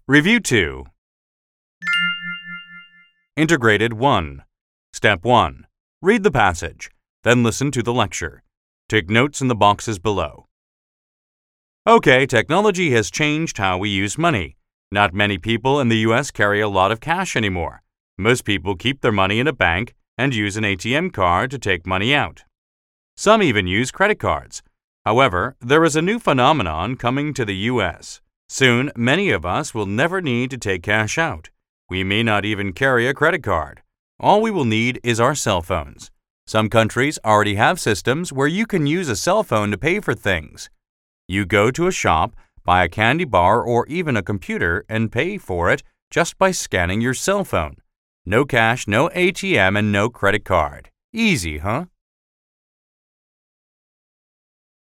Review 2. Integrated 1. Step 1. Read the passage, then listen to the lecture. Take notes in the boxes below. Okay, technology has changed how we use money. Not many people in the US carry a lot of cash anymore. Most people keep their money in a bank and use an ATM card to take money out. Some even use credit cards. However, there is a new phenomenon coming to the US. Soon, many of us will never need to take cash out. We may not even carry a credit card. All we will need is our cell phones. Some countries already have systems where you can use a cell phone to pay for things. You go to a shop, buy a candy bar or even a computer and pay for it just by scanning your cell phone. No cash, no ATM, and no credit card. Easy, huh?